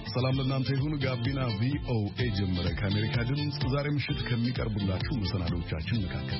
ሰላም ለእናንተ ይሁን። ጋቢና ቪኦኤ ጀመረ። ከአሜሪካ ድምፅ ዛሬ ምሽት ከሚቀርቡላችሁ መሰናዶቻችን መካከል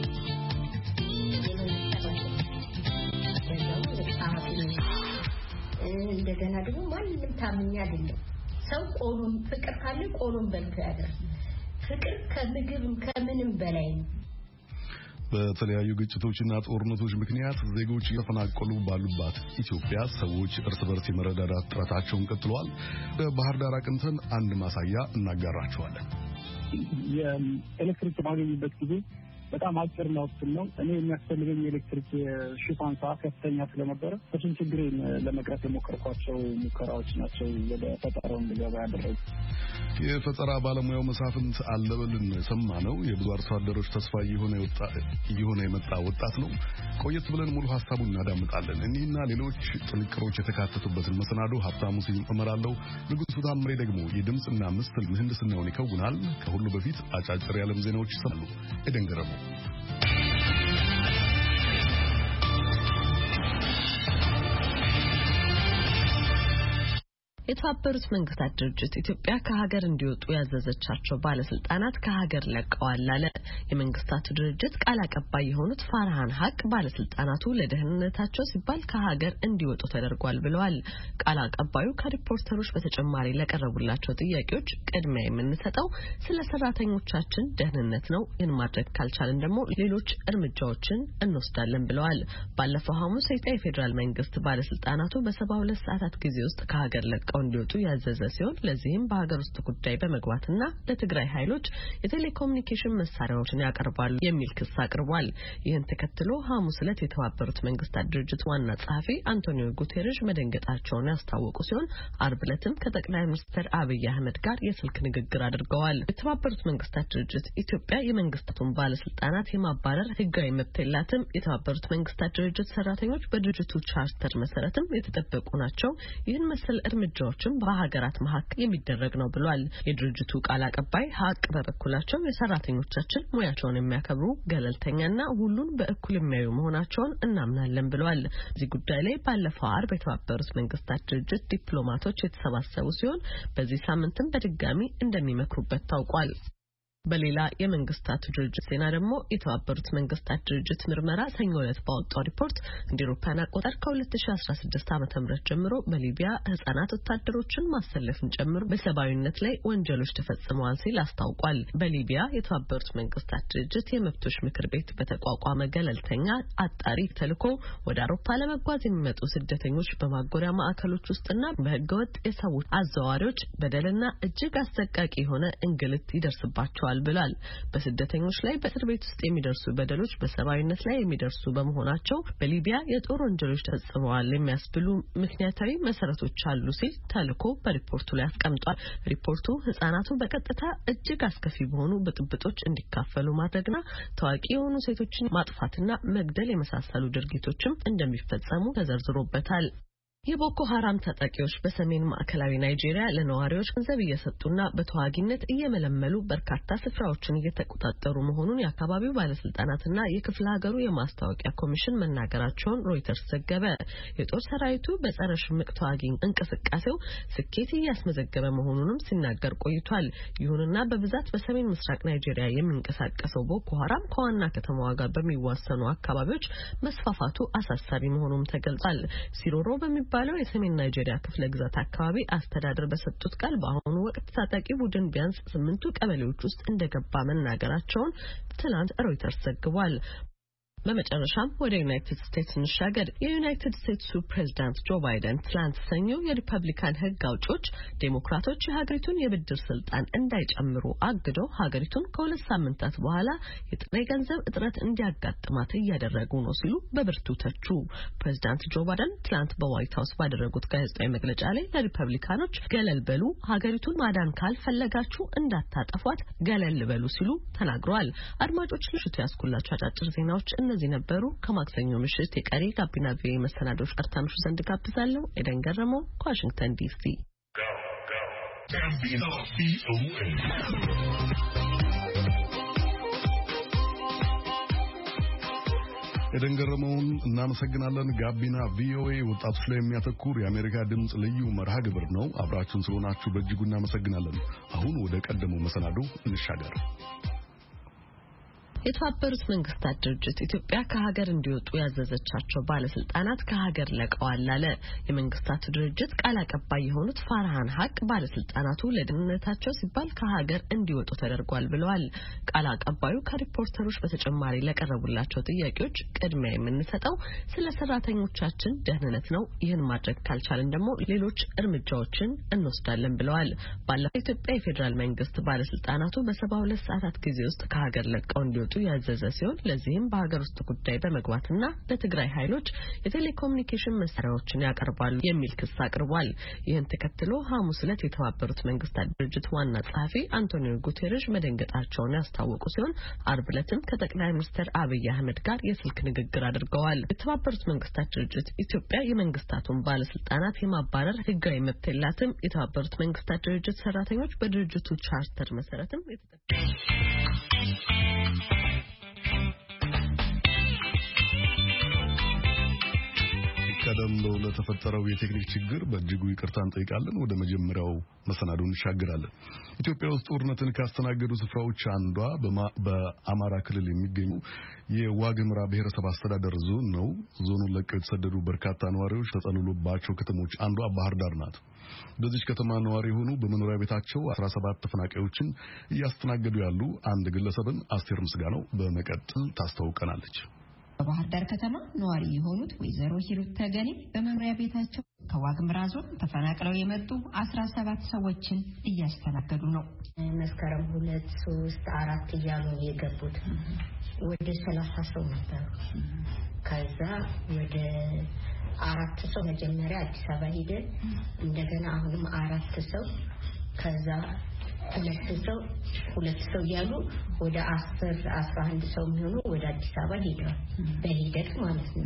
እንደገና ደግሞ ማንንም ታምኛ አይደለም። ሰው ቆሎም ፍቅር ካለ ቆሎም በልቶ ያደርግ። ፍቅር ከምግብም ከምንም በላይ ነው። በተለያዩ ግጭቶችና ጦርነቶች ምክንያት ዜጎች እየተፈናቀሉ ባሉባት ኢትዮጵያ ሰዎች እርስ በርስ የመረዳዳት ጥረታቸውን ቀጥለዋል። በባህር ዳር አቅንተን አንድ ማሳያ እናጋራችኋለን። የኤሌክትሪክ ባገኝበት ጊዜ በጣም አጭር ነው ነው እኔ የሚያስፈልገኝ የኤሌክትሪክ ሽፋን ሰዓት ከፍተኛ ስለነበረ እሱን ችግሬን ለመቅረፍ የሞከርኳቸው ሙከራዎች ናቸው ወደ ፈጠራው እንድገባ ያደረጉ። የፈጠራ ባለሙያው መሳፍንት አለበልን ሰማነው። የብዙ አርሶ አደሮች ተስፋ እየሆነ የመጣ ወጣት ነው። ቆየት ብለን ሙሉ ሀሳቡን እናዳምጣለን። እኒህና ሌሎች ጥንቅሮች የተካተቱበትን መሰናዶ ሀብታሙ ስዩም እመራለሁ። ንጉሱ ታምሬ ደግሞ የድምፅና ምስል ምህንድስናውን ይከውናል። ከሁሉ በፊት አጫጭር የዓለም ዜናዎች ይሰማሉ። ኤደን ገረመው የተባበሩት መንግስታት ድርጅት ኢትዮጵያ ከሀገር እንዲወጡ ያዘዘቻቸው ባለስልጣናት ከሀገር ለቀዋል አለ። የመንግስታቱ ድርጅት ቃል አቀባይ የሆኑት ፋርሃን ሀቅ ባለስልጣናቱ ለደህንነታቸው ሲባል ከሀገር እንዲወጡ ተደርጓል ብለዋል። ቃል አቀባዩ ከሪፖርተሮች በተጨማሪ ለቀረቡላቸው ጥያቄዎች ቅድሚያ የምንሰጠው ስለ ሰራተኞቻችን ደህንነት ነው፣ ይህን ማድረግ ካልቻለን ደግሞ ሌሎች እርምጃዎችን እንወስዳለን ብለዋል። ባለፈው ሐሙስ የፌዴራል መንግስት ባለስልጣናቱ በ72 ሰዓታት ጊዜ ውስጥ ከሀገር ለቀው እንዲወጡ ያዘዘ ሲሆን ለዚህም በሀገር ውስጥ ጉዳይ በመግባትና ለትግራይ ኃይሎች የቴሌኮሙኒኬሽን መሳሪያዎችን ያቀርባሉ የሚል ክስ አቅርቧል። ይህን ተከትሎ ሐሙስ ዕለት የተባበሩት መንግስታት ድርጅት ዋና ጸሐፊ አንቶኒዮ ጉቴሬሽ መደንገጣቸውን ያስታወቁ ሲሆን አርብ ዕለትም ከጠቅላይ ሚኒስትር አብይ አህመድ ጋር የስልክ ንግግር አድርገዋል። የተባበሩት መንግስታት ድርጅት ኢትዮጵያ የመንግስታቱን ባለስልጣናት የማባረር ህጋዊ መብት የላትም። የተባበሩት መንግስታት ድርጅት ሰራተኞች በድርጅቱ ቻርተር መሰረትም የተጠበቁ ናቸው። ይህን መሰል እርምጃዎችን በሀገራት መካከል የሚደረግ ነው ብሏል። የድርጅቱ ቃል አቀባይ ሀቅ በበኩላቸው የሰራተኞቻችን ሙያቸውን የሚያከብሩ ገለልተኛና ሁሉን በእኩል የሚያዩ መሆናቸውን እናምናለን ብለዋል። እዚህ ጉዳይ ላይ ባለፈው አርብ የተባበሩት መንግስታት ድርጅት ዲፕሎማቶች የተሰባሰቡ ሲሆን በዚህ ሳምንትም በድጋሚ እንደሚመክሩበት ታውቋል። በሌላ የመንግስታቱ ድርጅት ዜና ደግሞ የተባበሩት መንግስታት ድርጅት ምርመራ ሰኞ ዕለት ባወጣው ሪፖርት እንደ አውሮፓውያን አቆጣጠር ከ2016 ዓ.ም ጀምሮ በሊቢያ ህጻናት ወታደሮችን ማሰለፍን ጨምሮ በሰብአዊነት ላይ ወንጀሎች ተፈጽመዋል ሲል አስታውቋል። በሊቢያ የተባበሩት መንግስታት ድርጅት የመብቶች ምክር ቤት በተቋቋመ ገለልተኛ አጣሪ ተልዕኮ ወደ አውሮፓ ለመጓዝ የሚመጡ ስደተኞች በማጎሪያ ማዕከሎች ውስጥና በህገወጥ የሰዎች አዘዋዋሪዎች በደልና እጅግ አሰቃቂ የሆነ እንግልት ይደርስባቸዋል ብሏል። በስደተኞች ላይ በእስር ቤት ውስጥ የሚደርሱ በደሎች በሰብአዊነት ላይ የሚደርሱ በመሆናቸው በሊቢያ የጦር ወንጀሎች ተፈጽመዋል የሚያስብሉ ምክንያታዊ መሰረቶች አሉ ሲል ተልዕኮ በሪፖርቱ ላይ አስቀምጧል። ሪፖርቱ ህጻናቱ በቀጥታ እጅግ አስከፊ በሆኑ ብጥብጦች እንዲካፈሉ ማድረግና ታዋቂ የሆኑ ሴቶችን ማጥፋትና መግደል የመሳሰሉ ድርጊቶችም እንደሚፈጸሙ ተዘርዝሮበታል። የቦኮ ሐራም ታጣቂዎች በሰሜን ማዕከላዊ ናይጄሪያ ለነዋሪዎች ገንዘብ እየሰጡና በተዋጊነት እየመለመሉ በርካታ ስፍራዎችን እየተቆጣጠሩ መሆኑን የአካባቢው ባለስልጣናትና የክፍለ ሀገሩ የማስታወቂያ ኮሚሽን መናገራቸውን ሮይተርስ ዘገበ። የጦር ሰራዊቱ በጸረ ሽምቅ ተዋጊ እንቅስቃሴው ስኬት እያስመዘገበ መሆኑንም ሲናገር ቆይቷል። ይሁንና በብዛት በሰሜን ምስራቅ ናይጄሪያ የሚንቀሳቀሰው ቦኮ ሐራም ከዋና ከተማዋ ጋር በሚዋሰኑ አካባቢዎች መስፋፋቱ አሳሳቢ መሆኑም ተገልጿል። ሲሮሮ ባለው የሰሜን ናይጄሪያ ክፍለ ግዛት አካባቢ አስተዳደር በሰጡት ቃል በአሁኑ ወቅት ታጣቂ ቡድን ቢያንስ 8 ቀበሌዎች ውስጥ እንደገባ መናገራቸውን ትናንት ሮይተርስ ዘግቧል። በመጨረሻም ወደ ዩናይትድ ስቴትስ እንሻገር። የዩናይትድ ስቴትሱ ፕሬዝዳንት ጆ ባይደን ትላንት ሰኞ የሪፐብሊካን ሕግ አውጪዎች ዴሞክራቶች የሀገሪቱን የብድር ስልጣን እንዳይጨምሩ አግደው ሀገሪቱን ከ2 ሳምንታት በኋላ የጥሬ ገንዘብ እጥረት እንዲያጋጥማት እያደረጉ ነው ሲሉ በብርቱ ተቹ። ፕሬዝዳንት ጆ ባይደን ትላንት በዋይት ሀውስ ባደረጉት ጋዜጣዊ መግለጫ ላይ ለሪፐብሊካኖች ገለል በሉ፣ ሀገሪቱን ማዳን ካልፈለጋችሁ እንዳታጠፏት ገለል በሉ ሲሉ ተናግረዋል። አድማጮች ለሽቱ ያስኩላችሁ አጫጭር ዜናዎች እነዚህ ነበሩ። ከማክሰኞ ምሽት የቀሪ ጋቢና ቪኦኤ መሰናዶች ቀርታምሹ ዘንድ ጋብዛለሁ። ኤደን ገረመው ከዋሽንግተን ዲሲ። ኤደን ገረመውን እናመሰግናለን። ጋቢና ቪኦኤ ወጣቶች ላይ የሚያተኩር የአሜሪካ ድምጽ ልዩ መርሃ ግብር ነው። አብራችሁን ስለሆናችሁ በእጅጉ እናመሰግናለን። አሁን ወደ ቀደመው መሰናዶ እንሻገር። የተባበሩት መንግስታት ድርጅት ኢትዮጵያ ከሀገር እንዲወጡ ያዘዘቻቸው ባለስልጣናት ከሀገር ለቀዋል አለ። የመንግስታቱ ድርጅት ቃል አቀባይ የሆኑት ፋርሃን ሀቅ ባለስልጣናቱ ለደህንነታቸው ሲባል ከሀገር እንዲወጡ ተደርጓል ብለዋል። ቃል አቀባዩ ከሪፖርተሮች በተጨማሪ ለቀረቡላቸው ጥያቄዎች ቅድሚያ የምንሰጠው ስለ ሰራተኞቻችን ደህንነት ነው፣ ይህን ማድረግ ካልቻለን ደግሞ ሌሎች እርምጃዎችን እንወስዳለን ብለዋል። ባለፈው የኢትዮጵያ የፌዴራል መንግስት ባለስልጣናቱ በ72 ሰዓታት ጊዜ ውስጥ ከሀገር ለቀው እንዲወጡ ያዘዘ ሲሆን ለዚህም በሀገር ውስጥ ጉዳይ በመግባትና ለትግራይ ኃይሎች የቴሌኮሙኒኬሽን መሳሪያዎችን ያቀርባሉ የሚል ክስ አቅርቧል። ይህን ተከትሎ ሐሙስ ዕለት የተባበሩት መንግስታት ድርጅት ዋና ጸሐፊ አንቶኒዮ ጉቴሬሽ መደንገጣቸውን ያስታወቁ ሲሆን አርብ ዕለትም ከጠቅላይ ሚኒስትር አብይ አህመድ ጋር የስልክ ንግግር አድርገዋል። የተባበሩት መንግስታት ድርጅት ኢትዮጵያ የመንግስታቱን ባለስልጣናት የማባረር ህጋዊ መብት የላትም። የተባበሩት መንግስታት ድርጅት ሰራተኞች በድርጅቱ ቻርተር መሰረትም ቀደም ብሎ ለተፈጠረው የቴክኒክ ችግር በእጅጉ ይቅርታ እንጠይቃለን። ወደ መጀመሪያው መሰናዶ እንሻገራለን። ኢትዮጵያ ውስጥ ጦርነትን ካስተናገዱ ስፍራዎች አንዷ በአማራ ክልል የሚገኙ የዋግምራ ብሔረሰብ አስተዳደር ዞን ነው። ዞኑን ለቀው የተሰደዱ በርካታ ነዋሪዎች ተጠልሎባቸው ከተሞች አንዷ ባህር ዳር ናት። በዚህ ከተማ ነዋሪ የሆኑ በመኖሪያ ቤታቸው 17 ተፈናቃዮችን እያስተናገዱ ያሉ አንድ ግለሰብን አስቴር ምስጋናው በመቀጠል ታስተዋውቀናለች። በባህር ዳር ከተማ ነዋሪ የሆኑት ወይዘሮ ሂሩት ተገኔ በመኖሪያ ቤታቸው ከዋግምራ ዞን ተፈናቅለው የመጡ 17 ሰዎችን እያስተናገዱ ነው። መስከረም 2፣ 3፣ 4 እያሉ የገቡት ወደ 30 ሰው ነበሩ። ከዛ ወደ 4 ሰው መጀመሪያ አዲስ አበባ ሄደን እንደገና አሁንም 4 ሰው ከዛ 2 ሰው ያሉ ወደ 10 11 ሰው የሚሆኑ ወደ አዲስ አበባ ሄደዋል በሂደት ማለት ነው።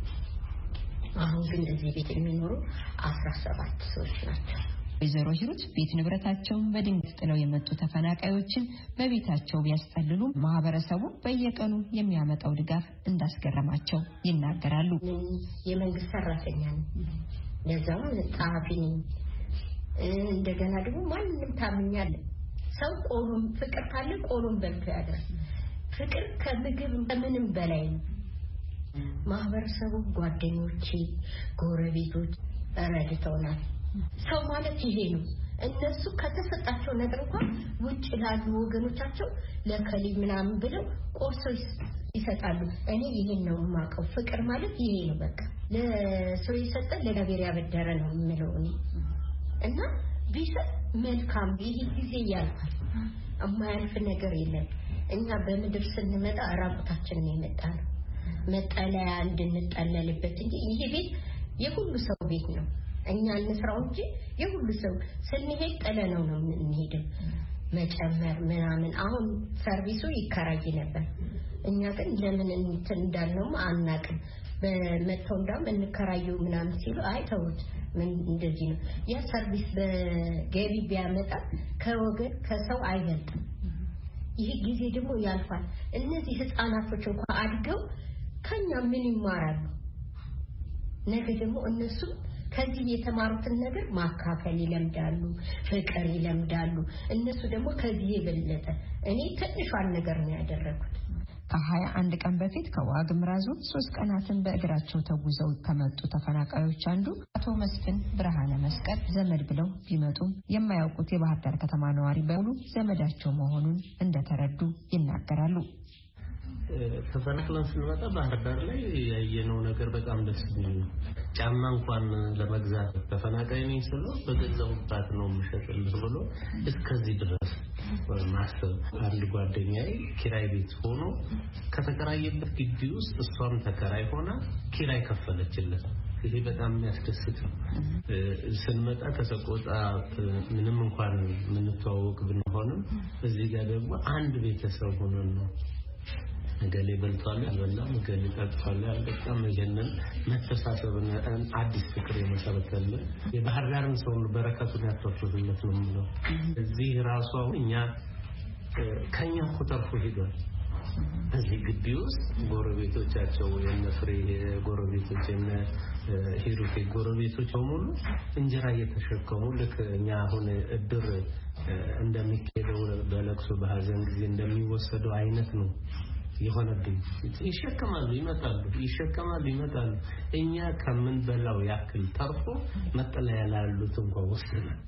አሁን ግን እዚህ ቤት የሚኖሩ 17 ሰዎች ናቸው። ወይዘሮ ሂሩት ቤት ንብረታቸውን በድንገት ጥለው የመጡ ተፈናቃዮችን በቤታቸው ቢያስጠልሉ ማህበረሰቡ በየቀኑ የሚያመጣው ድጋፍ እንዳስገረማቸው ይናገራሉ። የመንግስት ሰራተኛ ነኝ፣ ለዛም ጸሐፊ ነኝ። እንደገና ደግሞ ማንንም ታምኛለህ። ሰው ቆሎም ፍቅር ካለ ቆሎም በልቶ ያደር። ፍቅር ከምግብ ከምንም በላይ ነው። ማህበረሰቡ፣ ጓደኞቼ፣ ጎረቤቶች ረድተውናል። ሰው ማለት ይሄ ነው። እነሱ ከተሰጣቸው ነገር እንኳን ውጭ ላሉ ወገኖቻቸው ለከሊ ምናምን ብለው ቆርሶ ይሰጣሉ። እኔ ይሄን ነው የማውቀው። ፍቅር ማለት ይሄ ነው። በቃ ለሰው የሰጠ ለነገር ያበደረ ነው የምለው እኔ። እና ቢሰጥ መልካም። ይሄ ጊዜ ያልፋል፣ የማያልፍ ነገር የለም። እኛ በምድር ስንመጣ ራቁታችንን የመጣነው መጠለያ እንድንጠለልበት እንጂ ይሄ ቤት የሁሉ ሰው ቤት ነው። እኛ እንስራው እንጂ የሁሉ ሰው ስንሄድ ጠለነው ነው የምንሄደው። መጨመር ምናምን አሁን ሰርቪሱ ይከራይ ነበር። እኛ ግን ለምን እንትን እንዳልነው አናውቅም። በመተው እንዳም እንከራየው ምናምን ሲሉ አይ ተውት ምን እንደዚህ ነው። ያ ሰርቪስ በገቢ ቢያመጣ ከወገን ከሰው አይበልጥም። ይሄ ጊዜ ደግሞ ያልፋል። እነዚህ ህፃናቶች እንኳን አድገው ከኛ ምን ይማራሉ? ነገ ደግሞ እነሱ ከዚህ የተማሩትን ነገር ማካፈል ይለምዳሉ፣ ፍቅር ይለምዳሉ። እነሱ ደግሞ ከዚህ የበለጠ እኔ ትንሿን ነገር ነው ያደረኩት። ከ21 ቀን በፊት ከዋግምራ ዞን 3 ቀናትን በእግራቸው ተጉዘው ከመጡ ተፈናቃዮች አንዱ አቶ መስፍን ብርሃነ መስቀል ዘመድ ብለው ቢመጡም የማያውቁት የባህር ዳር ከተማ ነዋሪ በሙሉ ዘመዳቸው መሆኑን እንደተረዱ ይናገራሉ። ተፈናቅለን ስንመጣ ባህር ዳር ላይ ያየነው ነገር በጣም ደስ የሚል ነው። ጫማ እንኳን ለመግዛት ተፈናቃይ ነኝ ስለ በገዛሁባት ነው የምሸጥልህ ብሎ እስከዚህ ድረስ ማሰብ። አንድ ጓደኛዬ ኪራይ ቤት ሆኖ ከተከራየበት ግቢ ውስጥ እሷም ተከራይ ሆና ኪራይ ከፈለችለት። ይሄ በጣም የሚያስደስት ነው። ስንመጣ ከሰቆጣ ምንም እንኳን ምንተዋወቅ ብንሆንም እዚህ ጋር ደግሞ አንድ ቤተሰብ ሆነን ነው ገሌ በልቷል አልበላም፣ ገሌ ጠጥቷል አልጠጣም። ይሄንን መተሳሰብና አዲስ ፍቅር የመሰረተልን የባህር ዳርን ሰው በረከቱን ያተርፉለት ነው ማለት ነው። እዚህ ራሱ እኛ ከኛ ተርፎ ሄዷል። እዚህ ግቢ ውስጥ ጎረቤቶቻቸው የነፍሬ ጎረቤቶች የነ ሂሩቴ ጎረቤቶች በሙሉ እንጀራ እየተሸከሙ ልክ እኛ አሁን እድር እንደሚኬደው በለቅሶ በሐዘን ጊዜ እንደሚወሰደው አይነት ነው የሆነብኝ። ይሸከማሉ ይመጣሉ እኛ ከምን በላው ያክል ተርፎ መጠለያ ላሉት እንኳን ወስደናል።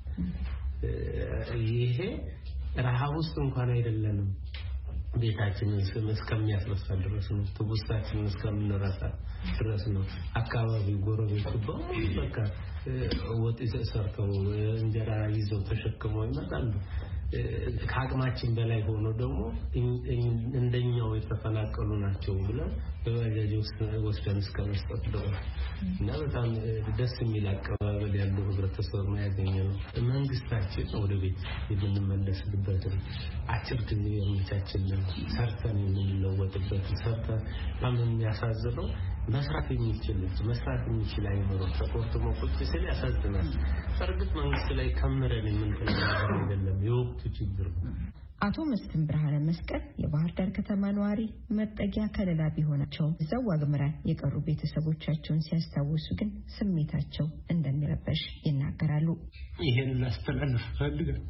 ይሄ ረሃብ ውስጥ እንኳን አይደለንም። ቤታችንን እስከሚያስረሳ ድረስ ነው። ትውስታችንን እስከምንረሳ ድረስ ነው። አካባቢው ጎረቤቱ በሙሉ በቃ ወጥ ሰርተው እንጀራ ይዘው ተሸክመው ይመጣሉ። ከአቅማችን በላይ ሆኖ ደግሞ እንደኛው የተፈናቀሉ ናቸው ብለን በባጃጅ ወስደን እስከመስጠት ድረስ እና በጣም ደስ የሚል አቀባበል ያለው ህብረተሰብ ነው ያገኘነው። መንግስታችን ወደ ቤት የምንመለስበት አጭር ጊዜ የሚቻችልን ሰርተን የምንለወጥበት ሰርተን የሚያሳዝነው መስራት የሚችል አይኖር ተቆርጥሞ ቁጭ ሲል ያሳዝናል። በእርግጥ መንግስት ላይ ከምረን የምንጠይቀው አይደለም፣ የወቅቱ ችግር ነው። አቶ መስፍን ብርሃነ መስቀል የባህር ዳር ከተማ ነዋሪ መጠጊያ ከለላ ቢሆናቸው እዛው ዋግምራ የቀሩ ቤተሰቦቻቸውን ሲያስታውሱ ግን ስሜታቸው እንደሚረበሽ ይናገራሉ። ይሄን ላስተላልፍ ፈልጋለሁ።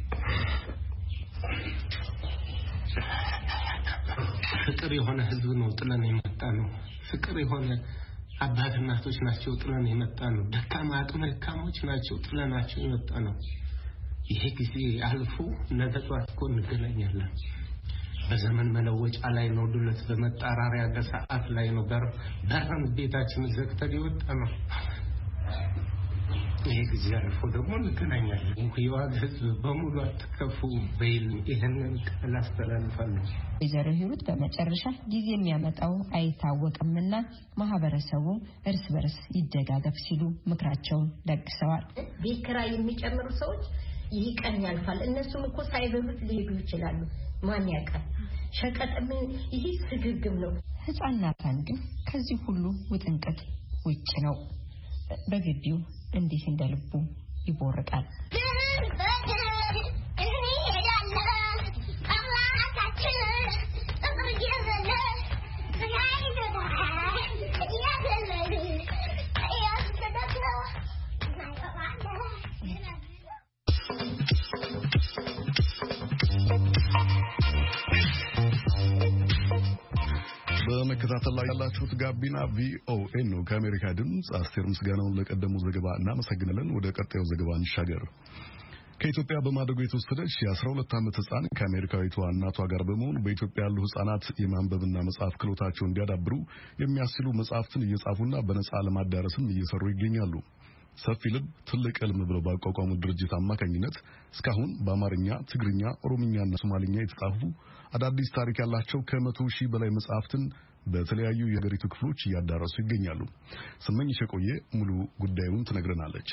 ፍቅር የሆነ ህዝብ ነው ጥለን የመጣ ነው። ፍቅር የሆነ አባት እናቶች ናቸው ጥለን የመጣ ነው። ደካሞች ናቸው ጥለናቸው የመጣ ነው። ይሄ ጊዜ አልፎ ነገ ጠዋት እኮ እንገናኛለን። በዘመን መለወጫ ላይ ነው፣ ድለት በመጣራሪያ ሰዓት ላይ ነው። በረን ቤታችን ዘግተን የወጣ ነው። ይሄ ጊዜ አልፎ ደግሞ እንገናኛለን። የዋግ ህዝብ በሙሉ አትከፉ በይል ይሄንን ቃል አስተላልፋለሁ። ወይዘሮ ሂሩት በመጨረሻ ጊዜ የሚያመጣው አይታወቅምና ማህበረሰቡ እርስ በርስ ይደጋገፍ ሲሉ ምክራቸውን ለግሰዋል። ቤት ኪራይ የሚጨምሩ ሰዎች ይህ ቀን ያልፋል፣ እነሱም እኮ ሳይበሉት ሊሄዱ ይችላሉ። ማን ያውቃል? ሸቀጥም ይህ ስግብግብ ነው። ህፃናታን ግን ከዚህ ሁሉ ውጥንቅጥ ውጭ ነው። በግቢው እንዲህ እንደልቡ ይቦርቃል። በመከታተል ላይ ያላችሁት ጋቢና ቪኦኤ ነው ከአሜሪካ ድምጽ። አስቴር ምስጋናውን ለቀደመው ዘገባ እናመሰግናለን። ወደ ቀጣዩ ዘገባ እንሻገር። ከኢትዮጵያ በማደጎ የተወሰደች የ12 ዓመት ህፃን ከአሜሪካዊቷ እናቷ ጋር በመሆን በኢትዮጵያ ያሉ ህፃናት የማንበብና መጻፍ ክህሎታቸውን እንዲያዳብሩ የሚያስችሉ መጻሕፍትን እየጻፉና በነጻ ለማዳረስም እየሰሩ ይገኛሉ። ሰፊ ልብ ትልቅ ህልም ብለው ባቋቋሙት ድርጅት አማካኝነት እስካሁን በአማርኛ፣ ትግርኛ፣ ኦሮምኛና ሶማሊኛ የተጻፉ አዳዲስ ታሪክ ያላቸው ከ100,000 በላይ መጻሕፍትን በተለያዩ የሀገሪቱ ክፍሎች እያዳረሱ ይገኛሉ። ስመኝሽ የቆየ ሙሉ ጉዳዩን ትነግረናለች።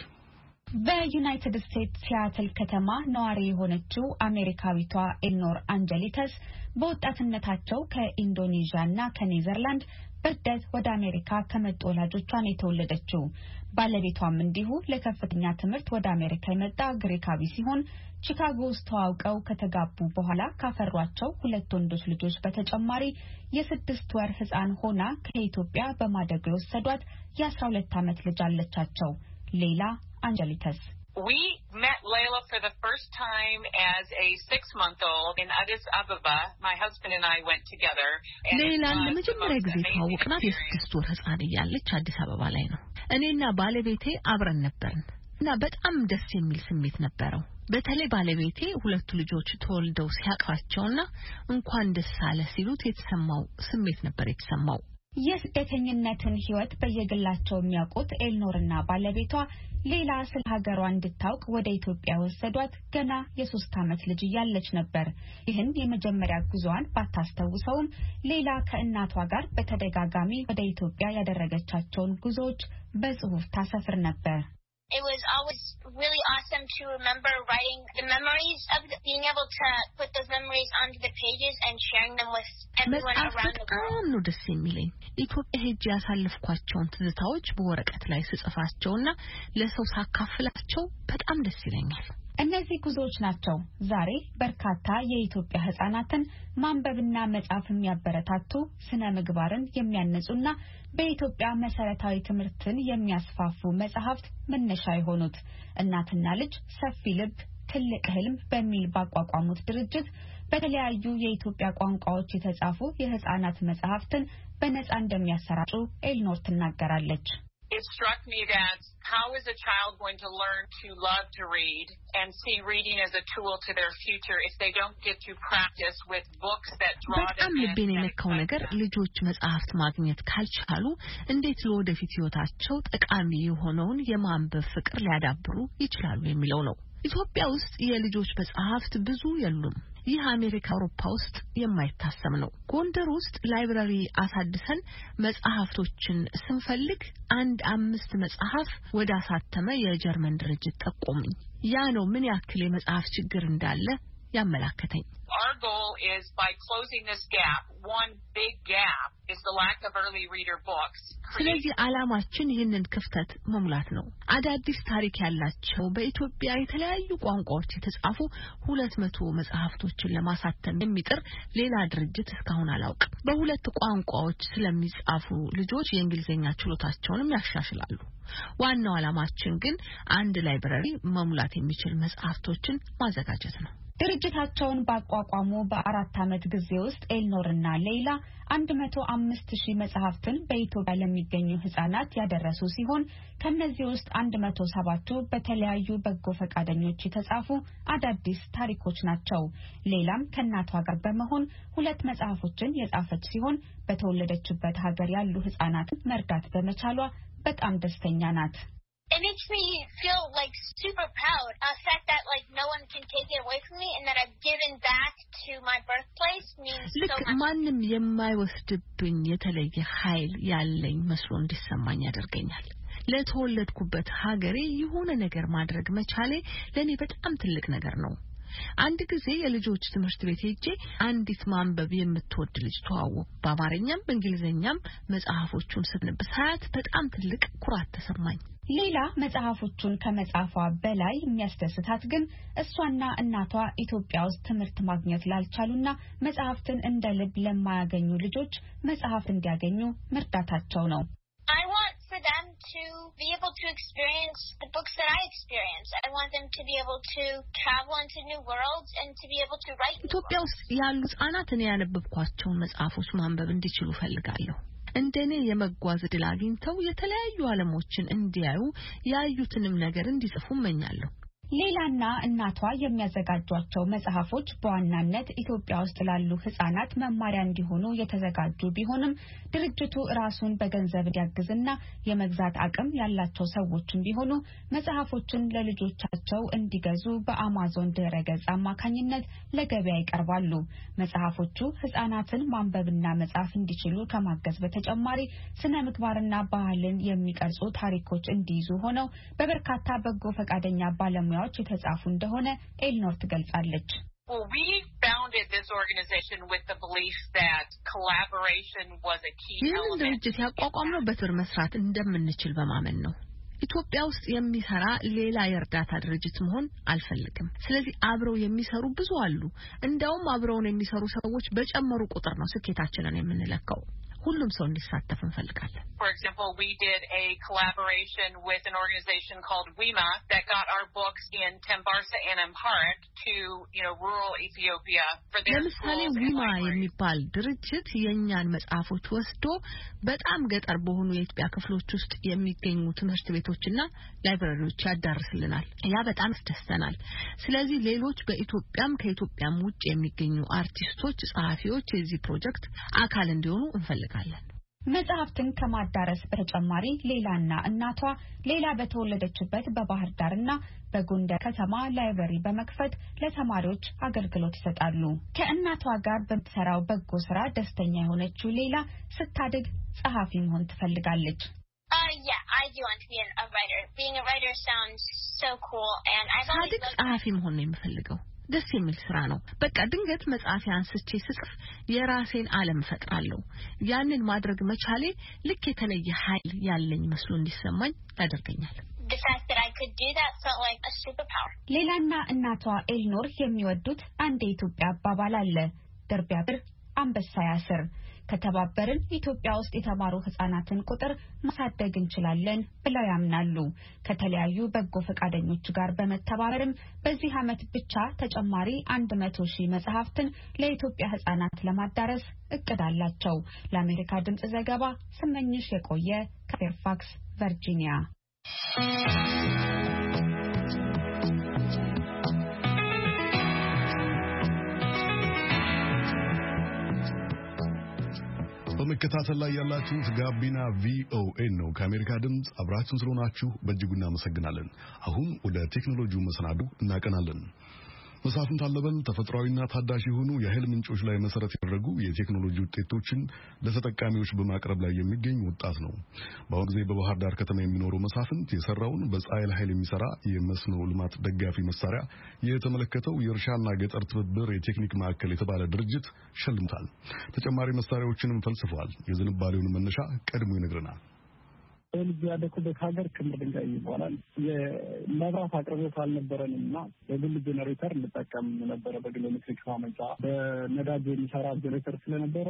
በዩናይትድ ስቴትስ ሲያትል ከተማ ነዋሪ የሆነችው አሜሪካዊቷ ኤልኖር አንጀሊተስ በወጣትነታቸው ከኢንዶኔዥያና ከኔዘርላንድ በርደት ወደ አሜሪካ ከመጡ ወላጆቿን የተወለደችው። ባለቤቷም እንዲሁ ለከፍተኛ ትምህርት ወደ አሜሪካ የመጣ ግሪካዊ ሲሆን ቺካጎ ውስጥ ተዋውቀው ከተጋቡ በኋላ ካፈሯቸው 2 ወንዶች ልጆች በተጨማሪ የ6 ወር ህፃን ሆና ከኢትዮጵያ በማደጎ የወሰዷት የ12 ዓመት ልጅ አለቻቸው። ሌላ አንጀሊተስ We met Layla for the first time as a 6-month-old in Addis Ababa. My husband and I went together. ሌላን ለመጀመሪያ ጊዜ ተዋወቅናት የ6 ወር ህፃን እያለች አዲስ አበባ ላይ ነው። እኔና ባለቤቴ አብረን ነበርን እና በጣም ደስ የሚል ስሜት ነበረው። በተለይ ባለቤቴ 2 ልጆች ተወልደው ሲያቅፋቸውና እንኳን ደስ አለ ሲሉት የተሰማው ስሜት ነበር የተሰማው። የስደተኝነትን ህይወት በየግላቸው የሚያውቁት ኤልኖርና ባለቤቷ ሌላ ስለ ሀገሯ እንድታውቅ ወደ ኢትዮጵያ ወሰዷት ገና የ3 ዓመት ልጅ እያለች ነበር። ይህን የመጀመሪያ ጉዟን ባታስተውሰውም ሌላ ከእናቷ ጋር በተደጋጋሚ ወደ ኢትዮጵያ ያደረገቻቸውን ጉዞዎች በጽሁፍ ታሰፍር ነበር። It was always really awesome to remember writing the memories of being able to put those memories onto the pages and sharing them with everyone around the world. ነው ደስ የሚለኝ ኢትዮጵያ ሄጄ ያሳለፍኳቸውን ትዝታዎች በወረቀት ላይ ስጽፋቸውና ለሰው ሳካፍላቸው በጣም ደስ ይለኛል። እነዚህ ጉዞዎች ናቸው ዛሬ በርካታ የኢትዮጵያ ህጻናትን ማንበብና መጻፍ የሚያበረታቱ ስነ ምግባርን የሚያነጹና በኢትዮጵያ መሰረታዊ ትምህርትን የሚያስፋፉ መጽሐፍት መነሻ የሆኑት። እናትና ልጅ ሰፊ ልብ ትልቅ ህልም በሚል ባቋቋሙት ድርጅት በተለያዩ የኢትዮጵያ ቋንቋዎች የተጻፉ የህጻናት መጽሐፍትን በነጻ እንደሚያሰራጩ ኤልኖር ትናገራለች። It struck me that how is a child going to learn to love to read and see reading as a tool to their future if they don't get to practice with books that draw them in? ልቤን የነካው ነገር ልጆች መጽሐፍት ማግኘት ካልቻሉ እንዴት ለወደፊት ህይወታቸው ጠቃሚ የሆነውን የማንበብ ፍቅር ሊያዳብሩ ይችላሉ የሚለው ነው። ኢትዮጵያ ውስጥ የልጆች መጽሐፍት ብዙ የሉም። ይህ አሜሪካ አውሮፓ ውስጥ የማይታሰብ ነው። ጎንደር ውስጥ ላይብራሪ አሳድሰን መጽሐፍቶችን ስንፈልግ 5 መጽሐፍ ወደ አሳተመ የጀርመን ድርጅት ጠቆሙኝ። ያ ነው ምን ያክል የመጽሐፍ ችግር እንዳለ ያመላከተኝ። Our goal is by closing this gap, one big gap is the lack of early reader books. ስለዚህ ዓላማችን ይህንን ክፍተት መሙላት ነው። አዳዲስ ታሪክ ያላቸው በኢትዮጵያ የተለያዩ ቋንቋዎች የተጻፉ 200 መጽሐፍቶችን ለማሳተም የሚጥር ሌላ ድርጅት እስካሁን አላውቅም። በሁለት ቋንቋዎች ስለሚጻፉ ልጆች የእንግሊዝኛ ችሎታቸውንም ያሻሽላሉ። ዋናው ዓላማችን ግን አንድ ላይብረሪ መሙላት የሚችል መጽሐፍቶችን ማዘጋጀት ነው። ድርጅታቸውን ባቋቋሙ በ4 ዓመት ጊዜ ውስጥ ኤልኖርና ሌይላ 105,000 መጽሐፍትን በኢትዮጵያ ለሚገኙ ህጻናት ያደረሱ ሲሆን ከነዚህ ውስጥ 107ቱ በተለያዩ በጎ ፈቃደኞች የተጻፉ አዳዲስ ታሪኮች ናቸው። ሌላም ከእናቷ ጋር በመሆን 2 መጽሐፎችን የጻፈች ሲሆን በተወለደችበት ሀገር ያሉ ህጻናትን መርዳት በመቻሏ በጣም ደስተኛ ናት። It makes me feel like super proud. The fact that like no one can take it away from me and that I've given back to my birthplace means so much. ማንም የማይወስድብኝ የተለየ ኃይል ያለኝ መስሎ እንዲሰማኝ ያደርገኛል። ለተወለድኩበት ሀገሬ የሆነ ነገር ማድረግ መቻሌ ለኔ በጣም ትልቅ ነገር ነው። አንድ ጊዜ የልጆች ትምህርት ቤት ሄጄ አንዲት ማንበብ የምትወድ ልጅ ተዋወቅኩ። በአማርኛም በእንግሊዝኛም መጽሐፎቹን ስትነብሳት በጣም ትልቅ ኩራት ተሰማኝ። ሌላ መጽሐፎቹን ከመጻፏ በላይ የሚያስደስታት ግን እሷና እናቷ ኢትዮጵያ ውስጥ ትምህርት ማግኘት ላልቻሉና መጽሐፍትን እንደ ልብ ለማያገኙ ልጆች መጽሐፍ እንዲያገኙ መርዳታቸው ነው። I want for them to be able to experience the books that I experienced. I want them to be able to travel into new worlds and to be able to write. ኢትዮጵያ ውስጥ ያሉ ህጻናት እኔ ያነበብኳቸውን መጽሐፎች ማንበብ እንዲችሉ ፈልጋለሁ። እንደኔ የመጓዝ ዕድል አግኝተው የተለያዩ ዓለሞችን እንዲያዩ ያዩትንም ነገር እንዲጽፉ እመኛለሁ። ሌላና እናቷ የሚያዘጋጇቸው መጽሐፎች በዋናነት ኢትዮጵያ ውስጥ ላሉ ህጻናት መማሪያ እንዲሆኑ የተዘጋጁ ቢሆንም ድርጅቱ ራሱን በገንዘብ እንዲያግዝና የመግዛት አቅም ያላቸው ሰዎችም ቢሆኑ መጽሐፎችን ለልጆቻቸው እንዲገዙ በአማዞን ድረገጽ አማካኝነት ለገበያ ይቀርባሉ። መጽሐፎቹ ህጻናትን ማንበብና መጻፍ እንዲችሉ ከማገዝ በተጨማሪ ስነ ምግባርና ባህልን የሚቀርጹ ታሪኮች እንዲይዙ ሆነው በበርካታ በጎ ፈቃደኛ ባለሙያዎች የተጻፉ እንደሆነ ኤልኖር ትገልጻለች። Well, we founded this organization with the belief that collaboration was a key element. ድርጅት ያቋቋምነው በትብብር መስራት እንደምንችል በማመን ነው። ኢትዮጵያ ውስጥ የሚሰራ ሌላ የእርዳታ ድርጅት መሆን አልፈልግም። ስለዚህ አብረው የሚሰሩ ብዙ አሉ። እንደውም አብረውን የሚሰሩ ሰዎች በጨመሩ ቁጥር ነው ስኬታችንን የምንለካው። ሁሉም ሰው እንዲሳተፍ እንፈልጋለን። For example, we did a collaboration with an organization called WIMA that got our books in Tembarsa and Amharic to, rural Ethiopia for their ለምሳሌ WIMA የሚባል ድርጅት የኛን መጽሐፎች ወስዶ በጣም ገጠር በሆኑ የኢትዮጵያ ክፍሎች ውስጥ የሚገኙ ትምህርት ቤቶችና ላይብራሪዎች ያዳርስልናል። ያ በጣም ያስደስተናል። ስለዚህ ሌሎች በኢትዮጵያም ከኢትዮጵያም ውጭ የሚገኙ አርቲስቶች፣ ጸሐፊዎች የዚህ ፕሮጀክት አካል እንዲሆኑ እንፈልጋለን። መጽሐፍትን ከማዳረስ በተጨማሪ ሌላና እናቷ ሌላ በተወለደችበት በባህር ዳርና በጎንደር ከተማ ላይብረሪ በመክፈት ለተማሪዎች አገልግሎት ይሰጣሉ። ከእናቷ ጋር በምትሰራው በጎ ስራ ደስተኛ የሆነችው ሌላ ስታድግ ጸሐፊ መሆን ትፈልጋለች። Yeah, I do want to be a writer. Being a writer sounds so cool and I've always loved ጸሐፊ መሆን ነው የምፈልገው። ደስ የሚል ስራ ነው። በቃ ድንገት መጽሐፍ አንስቼ ስጽፍ የራሴን ዓለም ፈጥራለሁ። ያንን ማድረግ መቻሌ ልክ የተለየ ኃይል ያለኝ መስሎ እንዲሰማኝ ያደርገኛል። The fact that I could do that felt like a superpower. ሌላና እናቷ ኤልኖር የሚወዱት አንድ የኢትዮጵያ አባባል አለ። ድር ቢያብር አንበሳ ያስር። ከተባበርን ኢትዮጵያ ውስጥ የተማሩ ህጻናትን ቁጥር ማሳደግ እንችላለን ብለው ያምናሉ። ከተለያዩ በጎ ፈቃደኞች ጋር በመተባበርም በዚህ ዓመት ብቻ ተጨማሪ 100,000 መጽሐፍትን ለኢትዮጵያ ህጻናት ለማዳረስ እቅድ አላቸው። ለአሜሪካ ድምጽ ዘገባ ስመኝሽ የቆየ ከፌርፋክስ ቨርጂኒያ። በመከታተል ላይ ያላችሁት ጋቢና ቪኦኤ ነው። ከአሜሪካ ድምጽ አብራችሁን ስለሆናችሁ በእጅጉ እናመሰግናለን። አሁን ወደ ቴክኖሎጂው መሰናዱ እናቀናለን። መሳፍንት አለበል ተፈጥሯዊና ታዳሽ የሆኑ የኃይል ምንጮች ላይ መሰረት ያደረጉ የቴክኖሎጂ ውጤቶችን ለተጠቃሚዎች በማቅረብ ላይ የሚገኝ ወጣት ነው። በአሁኑ ጊዜ በባህር ዳር ከተማ የሚኖረው መሳፍንት የሰራውን በፀሐይ ኃይል የሚሰራ የመስኖ ልማት ደጋፊ መሳሪያ የተመለከተው የእርሻና ገጠር ትብብር የቴክኒክ ማዕከል የተባለ ድርጅት ሸልሞታል። ተጨማሪ መሳሪያዎችንም ፈልስፏል። የዝንባሌውን መነሻ ቀድሞ ይነግረናል። ልጅ ያደኩበት ሀገር ክምር ድንጋይ ይባላል። የመብራት አቅርቦት አልነበረንም እና በግል ጄኔሬተር እንጠቀም ነበረ። በግል ኤሌክትሪክ ማመንጫ በነዳጅ የሚሰራ ጄኔሬተር ስለነበረ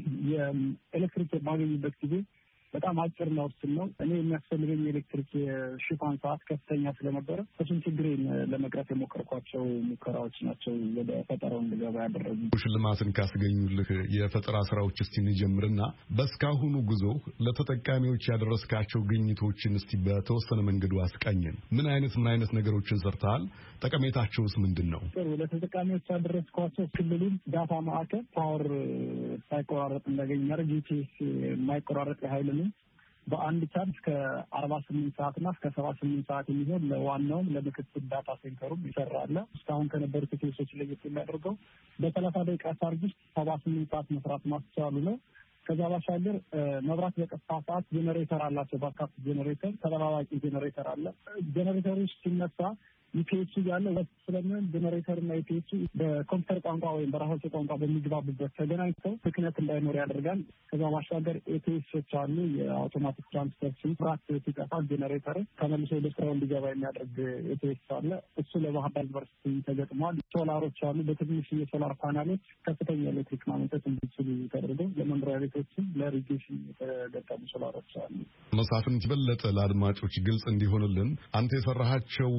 የኤሌክትሪክ የማገኝበት ጊዜ በጣም አጭር ነው ውስን ነው። እኔ የሚያስፈልገኝ የኤሌክትሪክ ሽፋን ሰዓት ከፍተኛ ስለነበረ እሱን ችግሬን ለመቅረፍ የሞከርኳቸው ሙከራዎች ናቸው ወደ ፈጠራው እንድገባ ያደረጉ። ሽልማትን ካስገኙልህ የፈጠራ ስራዎች እስቲ እንጀምርና በስካሁኑ ጉዞ ለተጠቃሚዎች ያደረስካቸው ግኝቶችን እስቲ በተወሰነ መንገዱ አስቃኘን። ምን አይነት ነገሮችን ሰርተሃል? ጠቀሜታቸውስ ምንድነው? ጥሩ። ለተጠቃሚዎች ያደረስኳቸው ክልሉን ዳታ ማዕከል ፓወር ሳይቆራረጥ እንዳገኝ ማድረግ ጂፒኤስ የማይቆራረጥ ኃይል በአንድ ቻርጅ እስከ 48 ሰዓትና እስከ 78 ሰዓት የሚሆን ለዋናውም ለምክትል ዳታ ሴንተሩም ይሰራል። እስካሁን ከነበሩት ኬሶች ለየት የሚያደርገው በ30 ደቂቃ ቻርጅ ውስጥ 78 ሰዓት መስራት ማስቻሉ ነው። ከዛ ባሻገር መብራት በቀጥታ ሰዓት ጄኔሬተር አላቸው። ባካፕ ጄኔሬተር፣ ተለዋዋጭ ጄኔሬተር አለ። ጄኔሬተሩ ሲነሳ ኢፒኤስ ያለው ወጥ ስለምን ጄኔሬተር እና ኢፒኤስ በኮምፒውተር ቋንቋ ወይም በራሳቸው ቋንቋ በሚግባቡበት ተገናኝተው ፍጥነት እንዳይኖር ያደርጋል። ከዛ ባሻገር ኤፒኤሶች አሉ። የአውቶማቲክ ትራንስፈር ሲምራት ሲጠፋ ጄኔሬተር ተመልሶ ወደ ስራው እንዲገባ የሚያደርግ ኤፒኤስ አለ። እሱ ለባህር ዳር ዩኒቨርሲቲ ተገጥሟል። ሶላሮች አሉ። በትንሽ የሶላር ፓናሎች ከፍተኛ ኤሌክትሪክ ማመንጨት እንዲችሉ ተደርገው ለመኖሪያ ቤቶችም ለኢሪጌሽን የተገጠሙ ሶላሮች አሉ። መሳፍንት በለጠ ለአድማጮች ግልጽ እንዲሆንልን አንተ የሰራሃቸው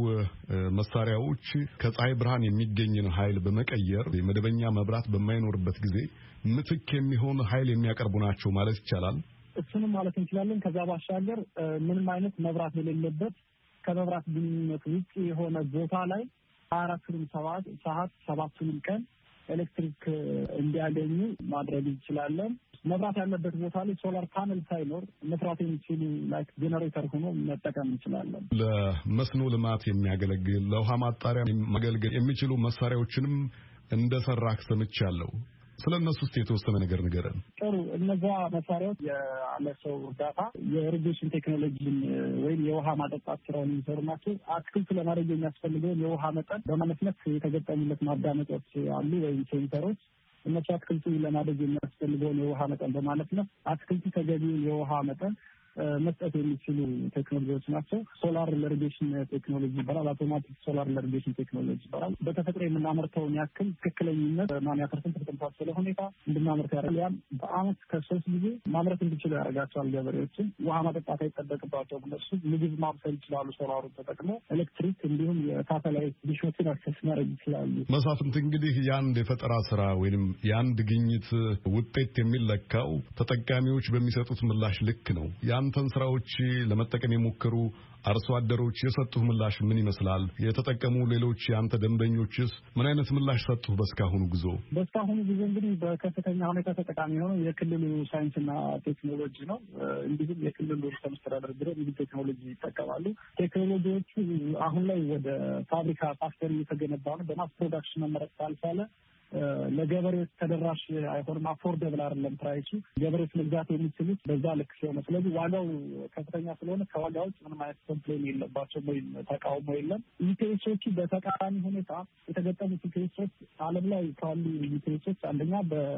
መሳሪያዎች ከፀሐይ ብርሃን የሚገኝን ኃይል በመቀየር የመደበኛ መብራት በማይኖርበት ጊዜ ምትክ የሚሆን ኃይል የሚያቀርቡ ናቸው ማለት ይቻላል? እሱንም ማለት እንችላለን። ከዛ ባሻገር ምንም አይነት መብራት የሌለበት ከመብራት ግንኙነት ውጪ የሆነ ቦታ ላይ 24 ሰዓት 7 ቀን ኤሌክትሪክ እንዲያገኙ ማድረግ እንችላለን። መብራት ያለበት ቦታ ላይ ሶላር ፓነል ሳይኖር መስራት የሚችሉ ላይክ ጄኔሬተር ሆኖ መጠቀም እንችላለን። ለመስኖ ልማት የሚያገለግል ለውሃ ማጣሪያ ማገልገል የሚችሉ መሳሪያዎችንም እንደሰራክ ሰምቻለሁ። ስለነሱ ውስጥ የተወሰነ ነገር ንገረን። ጥሩ። እነዛ መሳሪያዎች ያለ ሰው እርዳታ የኢሪጌሽን ቴክኖሎጂን ወይም የውሃ ማጠጣት ስራውን የሚሰሩ ናቸው። አትክልት ለማድረግ የሚያስፈልገውን የውሃ መጠን በመመስረት የተገጠሙለት ማዳመጫዎች አሉ ወይም ሴንሰሮች። እነሱ አትክልቱ ለማደግ የሚያስፈልገውን የውሃ መጠን በማለት ነው። አትክልቱ ተገቢውን የውሃ መጠን መስጠት የሚችሉ ቴክኖሎጂዎች ናቸው። ሶላር ኢሪጌሽን ቴክኖሎጂ ይባላል። አውቶማቲክ ሶላር ኢሪጌሽን ቴክኖሎጂ ይባላል። በተፈጥሮ የምናመርተውን ያክል ትክክለኝነት 80% በተመሳሰለ ሁኔታ እንድናመርት ያደርጋል። ያም በአመት ከ3 ጊዜ ማምረት እንዲችሉ ያደርጋቸዋል። ገበሬዎችን ውሃ መጠጣት አይጠበቅባቸውም። እነሱ ምግብ ማብሰል ይችላሉ። ሶላሩን ተጠቅመው ኤሌክትሪክ እንዲሁም የሳተላይት ዲሾችን አክሰስ ማድረግ ይችላሉ። መሳፍንት እንግዲህ የአንድ የፈጠራ ስራ ወይንም የአንድ ግኝት ውጤት የሚለካው ተጠቃሚዎች በሚሰጡት ምላሽ ልክ ነው። ያንተን ስራዎች ለመጠቀም የሞከሩ አርሶ አደሮች የሰጡህ ምላሽ ምን ይመስላል? የተጠቀሙ ሌሎች ያንተ ደንበኞችስ ምን አይነት ምላሽ ሰጡህ? በስካሁኑ ጉዞ እንግዲህ በከፍተኛ ሁኔታ ተጠቃሚ የሆነው የክልሉ ሳይንስና ቴክኖሎጂ ነው። እንዲሁም የክልሉ ርዕሰ መስተዳድር ቢሮ ቴክኖሎጂ ይጠቀማሉ። ቴክኖሎጂዎቹ አሁን ላይ ወደ ፋብሪካ ፋክተሪ እየተገነባ ነው። በማስ ፕሮዳክሽን መመረት ካልቻለ ለገበሬዎች ተደራሽ አይሆንም። አፎርደብል አይደለም ፕራይሱ። ገበሬዎች መግዛት የሚችሉት በዛ ልክ ሲሆን፣ ስለዚህ ዋጋው ከፍተኛ ስለሆነ ከዋጋ ውጭ ምንም አይነት ኮምፕሌን የለባቸው ወይም ተቃውሞ የለም። ዩፒኤሶቹ በተቃራኒ ሁኔታ የተገጠሙት ዩፒኤሶች ዓለም ላይ ካሉ ዩፒኤሶች አንደኛ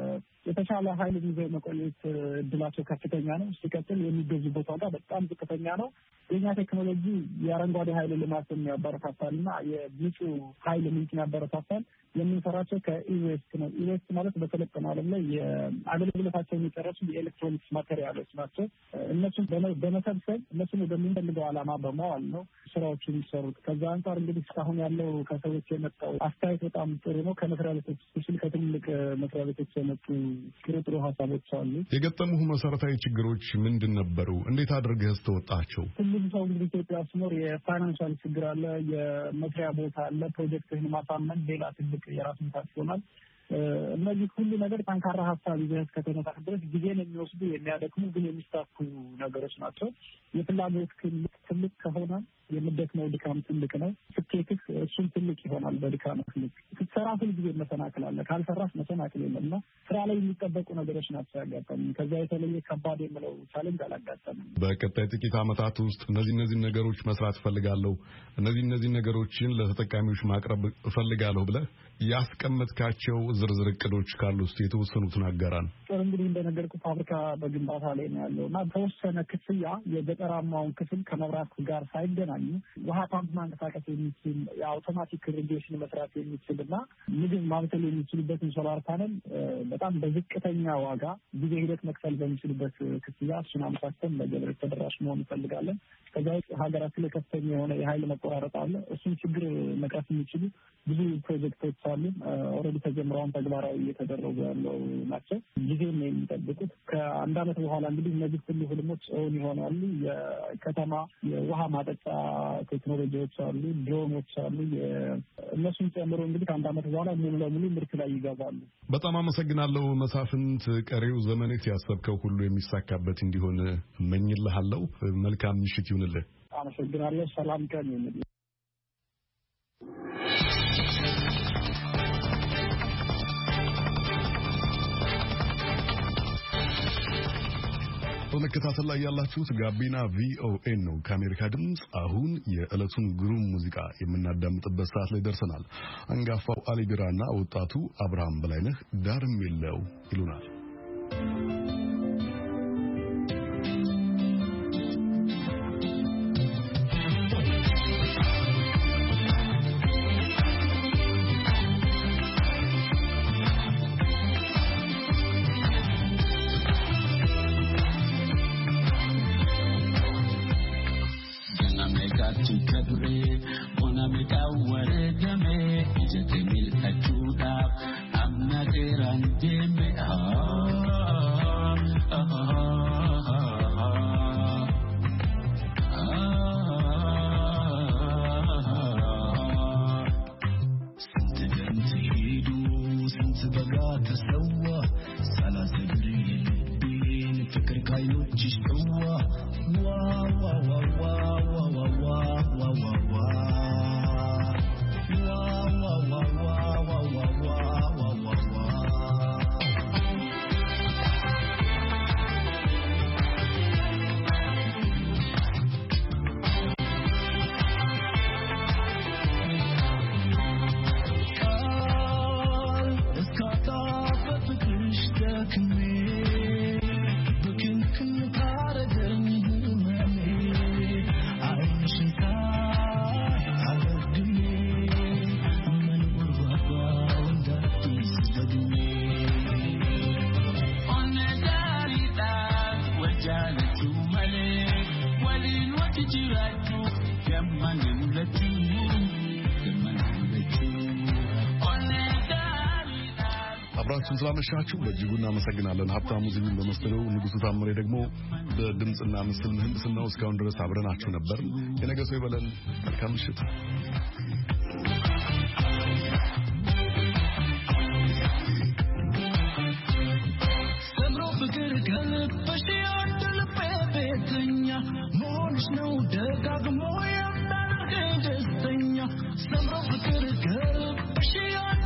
የተሻለ ኃይል ይዘው መቆየት እድላቸው ከፍተኛ ነው። ሲቀጥል የሚገዙበት ዋጋ በጣም ዝቅተኛ ነው። የኛ ቴክኖሎጂ የአረንጓዴ ኃይል ልማትን ያበረታታልና የንጹህ ኃይል ምንጭን ያበረታታል። የምንሰራቸው ከኢዌስት ነው። ኢዌስት ማለት በሰለጠነው ዓለም ላይ የአገልግሎታቸውን የጨረሱ የኤሌክትሮኒክስ ማቴሪያሎች ናቸው። እነሱን በመሰብሰብ እነሱን ወደምንፈልገው ዓላማ በማዋል ነው ስራዎቹ የሚሰሩት። ከዛ አንጻር እንግዲህ እስካሁን ያለው ከሰዎች የመጣው አስተያየት በጣም ጥሩ ነው። ከመስሪያ ቤቶች ስል ከትልቅ መስሪያ ቤቶች የመጡ ጥሩ ሀሳቦች አሉ። የገጠሙህ መሰረታዊ ችግሮች ምንድን ነበሩ? እንዴት አድርገህ ስተወጣቸው? ሁሉም ሰው እንግዲህ ኢትዮጵያ ሲኖር የፋይናንሻል ችግር አለ፣ የመስሪያ ቦታ አለ፣ ፕሮጀክትህን ማሳመን ሌላ ትልቅ የራስ ምታት ይሆናል። እነዚህ ሁሉ ነገር ጠንካራ ሀሳብ ይዘህ ከተነሳ ድረስ ጊዜን የሚወስዱ የሚያደክሙ ግን የሚሳኩ ነገሮች ናቸው። የፍላጎት ትልቅ ከሆነ የምትደክመው ድካም ትልቅ ነው። ስኬትህ እሱም ትልቅ ይሆናል። በድካም ትልቅ ስትሰራ ሁልጊዜ መሰናክል አለ። ካልሰራሽ መሰናክል የለም እና ስራ ላይ የሚጠበቁ ነገሮች ናቸው ያጋጠሙኝ። ከዚያ የተለየ ከባድ የምለው ቻሌንጅ አላጋጠምም። በቀጣይ ጥቂት ዓመታት ውስጥ እነዚህ ነገሮች መስራት እፈልጋለሁ፣ እነዚህ ነገሮችን ለተጠቃሚዎች ማቅረብ እፈልጋለሁ ብለህ ያስቀመጥካቸው ዝርዝር እቅዶች ካሉ ውስጥ የተወሰኑትን አጋራን። እንግዲህ እንደነገርኩ ፋብሪካ በግንባታ ላይ ነው ያለው እና ተወሰነ ክፍያ የገጠራማውን ክፍል ከመብራት ጋር ሳይገናኙ ውሃ ፓምፕ ማንቀሳቀስ የሚችል የአውቶማቲክ ኢሪጌሽን መስራት የሚችል እና ምግብ ማብሰል የሚችሉበትን ሶላር ፓነል በጣም በዝቅተኛ ዋጋ ጊዜ ሂደት መክፈል በሚችሉበት ክፍያ እሱን አመሳሰል ለገበሬ ተደራሽ መሆን እንፈልጋለን። ከዛ ውጭ ሀገራችን ላይ ከፍተኛ የሆነ የኃይል መቆራረጥ አለ። እሱን ችግር መቅረፍ የሚችሉ ብዙ ፕሮጀክቶች አሉ። ኦልሬዲ ተጀምረዋን ተግባራዊ እየተደረጉ ያለው ናቸው። ጊዜም የሚጠብቁት ከአንድ ዓመት በኋላ እንግዲህ እነዚህ ሁሉ ህልሞች እውን ይሆናሉ። የከተማ የውሃ ማጠጫ ቴክኖሎጂዎች አሉ፣ ድሮኖች አሉ። እነሱን ጨምሮ እንግዲህ ከአንድ ዓመት በኋላ ሙሉ ለሙሉ ምርት ላይ ይገባሉ። በጣም አመሰግናለሁ መሳፍንት። ቀሪው ዘመንህ ያሰብከው ሁሉ የሚሳካበት እንዲሆን እመኝልሃለሁ። መልካም ምሽት ይሁንልህ። አመሰግናለሁ። ሰላም ቀን ይሁንልህ። በመከታተል ላይ ያላችሁት ጋቢና ቪኦኤ ነው ከአሜሪካ ድምፅ። አሁን የዕለቱን ግሩም ሙዚቃ የምናዳምጥበት ሰዓት ላይ ደርሰናል። አንጋፋው አሊ ቢራና ወጣቱ አብርሃም በላይነህ ዳርም የለው ይሉናል። አብራችሁን ስላመሻችሁ በእጅጉ እናመሰግናለን። ሀብታሙ ዝሚን በመስተለው፣ ንጉሱ ታምሬ ደግሞ በድምጽና ምስል ምህንድስናው እስካሁን ድረስ አብረናችሁ ነበር። የነገ ሰው ይበለን። መልካም ምሽት። ሰምሮ ፍቅር ከልብሽ ያድልቤ ቤተኛ መሆንሽ ነው ደጋግሞ የሚያደርገኝ ደስተኛ። ሰምሮ ፍቅር ከልብሽ